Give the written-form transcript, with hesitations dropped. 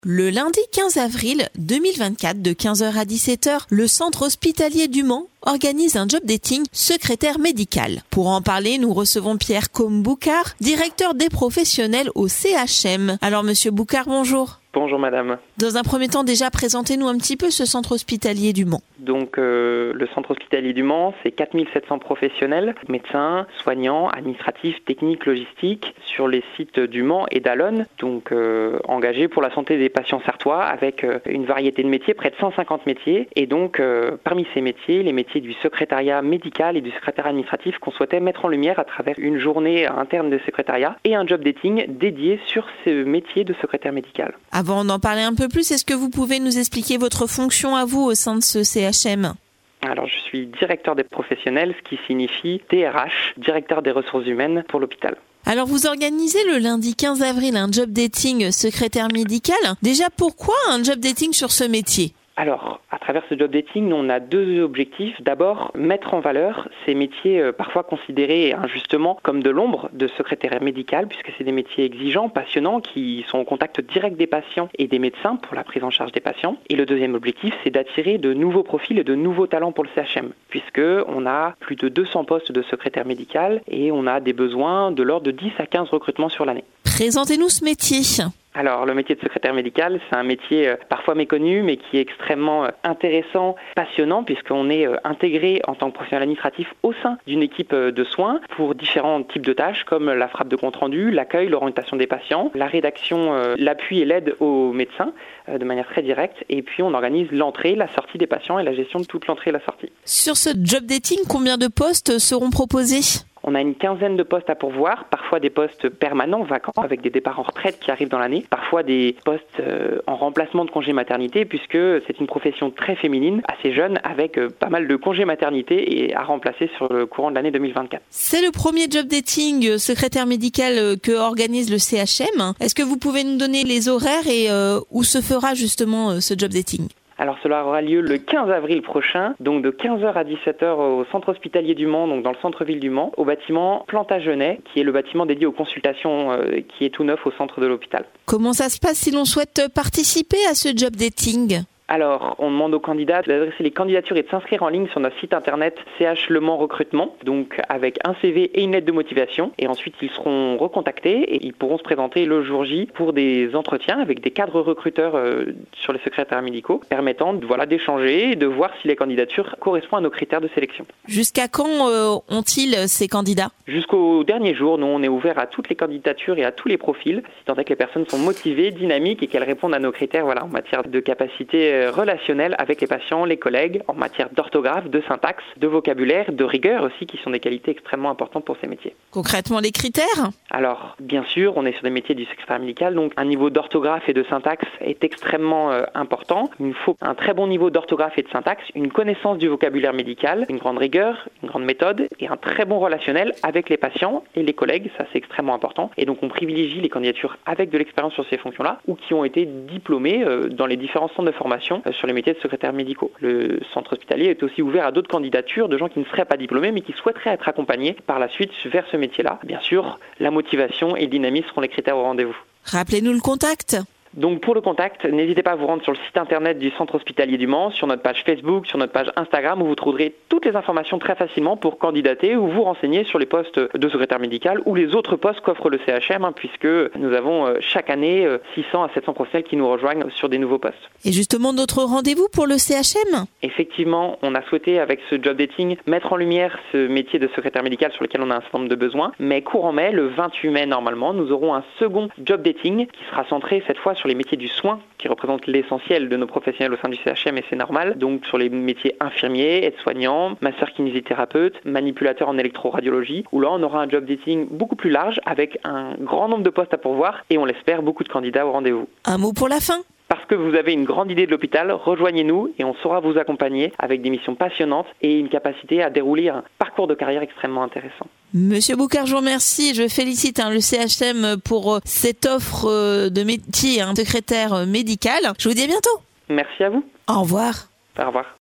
Le lundi 15 avril 2024 de 15h à 17h, le centre hospitalier du Mans organise un job dating secrétaire médical. Pour en parler, nous recevons Pierre Combe-Boucard, directeur des professionnels au CHM. Alors monsieur Boucard, bonjour. Bonjour madame. Dans un premier temps, déjà, présentez-nous un petit peu ce centre hospitalier du Mans. Donc le centre hospitalier du Mans, c'est 4700 professionnels, médecins, soignants, administratifs, techniques, logistiques, sur les sites du Mans et d'Allonne, donc engagés pour la santé des patients sarthois avec une variété de métiers, près de 150 métiers. Et donc parmi ces métiers, les métiers du secrétariat médical et du secrétariat administratif qu'on souhaitait mettre en lumière à travers une journée interne de secrétariat et un job dating dédié sur ce métier de secrétaire médical. Avant d'en parler un peu plus, est-ce que vous pouvez nous expliquer votre fonction à vous au sein de ce CHM ? Alors je suis directeur des professionnels, ce qui signifie DRH, directeur des ressources humaines pour l'hôpital. Alors vous organisez le lundi 15 avril un job dating secrétaire médical. Déjà, pourquoi un job dating sur ce métier ? Alors, à travers ce job dating, nous, on a deux objectifs. D'abord, mettre en valeur ces métiers parfois considérés injustement comme de l'ombre de secrétaire médical, puisque c'est des métiers exigeants, passionnants, qui sont au contact direct des patients et des médecins pour la prise en charge des patients. Et le deuxième objectif, c'est d'attirer de nouveaux profils et de nouveaux talents pour le CHM, puisque on a plus de 200 postes de secrétaire médical et on a des besoins de l'ordre de 10 à 15 recrutements sur l'année. Présentez-nous ce métier. Alors, le métier de secrétaire médical, c'est un métier parfois méconnu, mais qui est extrêmement intéressant, passionnant, puisqu'on est intégré en tant que professionnel administratif au sein d'une équipe de soins pour différents types de tâches, comme la frappe de compte-rendu, l'accueil, l'orientation des patients, la rédaction, l'appui et l'aide aux médecins de manière très directe. Et puis, on organise l'entrée, la sortie des patients et la gestion de toute l'entrée et la sortie. Sur ce job dating, combien de postes seront proposés ? On a une quinzaine de postes à pourvoir, parfois des postes permanents, vacants, avec des départs en retraite qui arrivent dans l'année, parfois des postes en remplacement de congé maternité, puisque c'est une profession très féminine, assez jeune, avec pas mal de congés maternité et à remplacer sur le courant de l'année 2024. C'est le premier job dating secrétaire médical que organise le CHM. Est-ce que vous pouvez nous donner les horaires et où se fera justement ce job dating ? Alors cela aura lieu le 15 avril prochain, donc de 15h à 17h au centre hospitalier du Mans, donc dans le centre-ville du Mans, au bâtiment Plantagenet, qui est le bâtiment dédié aux consultations qui est tout neuf au centre de l'hôpital. Comment ça se passe si l'on souhaite participer à ce job dating ? Alors, on demande aux candidats d'adresser les candidatures et de s'inscrire en ligne sur notre site internet CH Le Mans Recrutement, donc avec un CV et une lettre de motivation. Et ensuite, ils seront recontactés et ils pourront se présenter le jour J pour des entretiens avec des cadres recruteurs sur les secrétaires médicaux, permettant d'échanger et de voir si les candidatures correspondent à nos critères de sélection. Jusqu'à quand ont-ils ces candidats ? Jusqu'au dernier jour, nous, on est ouvert à toutes les candidatures et à tous les profils, si tant est que les personnes sont motivées, dynamiques et qu'elles répondent à nos critères en matière de capacité relationnelle avec les patients, les collègues, en matière d'orthographe, de syntaxe, de vocabulaire, de rigueur aussi, qui sont des qualités extrêmement importantes pour ces métiers. Concrètement, les critères ? Alors, bien sûr, on est sur des métiers du secrétaire médical, donc un niveau d'orthographe et de syntaxe est extrêmement important. Il nous faut un très bon niveau d'orthographe et de syntaxe, une connaissance du vocabulaire médical, une grande rigueur, une grande méthode et un très bon relationnel avec les patients et les collègues, ça c'est extrêmement important. Et donc on privilégie les candidatures avec de l'expérience sur ces fonctions-là ou qui ont été diplômés dans les différents centres de formation sur les métiers de secrétaires médicaux. Le centre hospitalier est aussi ouvert à d'autres candidatures de gens qui ne seraient pas diplômés mais qui souhaiteraient être accompagnés par la suite vers ce métier-là. Bien sûr, la motivation et le dynamisme seront les critères au rendez-vous. Rappelez-nous le contact. Donc pour le contact, n'hésitez pas à vous rendre sur le site internet du centre hospitalier du Mans, sur notre page Facebook, sur notre page Instagram où vous trouverez toutes les informations très facilement pour candidater ou vous renseigner sur les postes de secrétaire médical ou les autres postes qu'offre le CHM, puisque nous avons chaque année 600 à 700 professionnels qui nous rejoignent sur des nouveaux postes. Et justement, notre rendez-vous pour le CHM ? Effectivement, on a souhaité avec ce job dating mettre en lumière ce métier de secrétaire médical sur lequel on a un certain nombre de besoins, mais courant mai, le 28 mai normalement, nous aurons un second job dating qui sera centré cette fois sur les métiers du soin qui représentent l'essentiel de nos professionnels au sein du CHM et c'est normal. Donc sur les métiers infirmiers, aides-soignants, masseurs kinésithérapeutes, manipulateurs en électroradiologie, où là on aura un job dating beaucoup plus large avec un grand nombre de postes à pourvoir et on l'espère beaucoup de candidats au rendez-vous. Un mot pour la fin ? Parce que vous avez une grande idée de l'hôpital, rejoignez-nous et on saura vous accompagner avec des missions passionnantes et une capacité à dérouler un parcours de carrière extrêmement intéressant. Monsieur Boucard, je vous remercie. Je félicite le CHM pour cette offre de métier, secrétaire médical. Je vous dis à bientôt. Merci à vous. Au revoir. Au revoir.